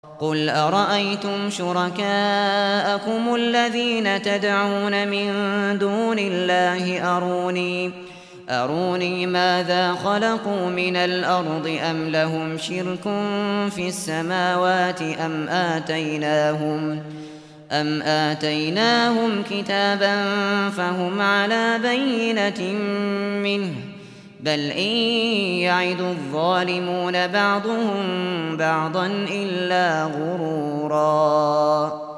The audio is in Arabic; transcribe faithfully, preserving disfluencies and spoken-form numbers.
قُلْ أَرَأَيْتُمْ شُرَكَاءَكُمُ الَّذِينَ تَدْعُونَ مِن دُونِ اللَّهِ أَرُونِي أروني ماذا خَلَقُوا مِنَ الْأَرْضِ أَمْ لَهُمْ شِرْكٌ فِي السَّمَاوَاتِ أَمْ آتَيْنَاهُمْ أَمْ آتَيْنَاهُمْ كِتَابًا فَهُمْ عَلَىٰ بَيِّنَةٍ مِّنْهُ ۚ بَلْ إِن يَعِدُ الظَّالِمُونَ بَعْضُهُم بَعْضًا إِلَّا غُرُورًا